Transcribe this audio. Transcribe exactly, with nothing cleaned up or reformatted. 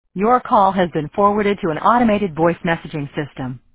Your call has been forwarded to an automated voice messaging system.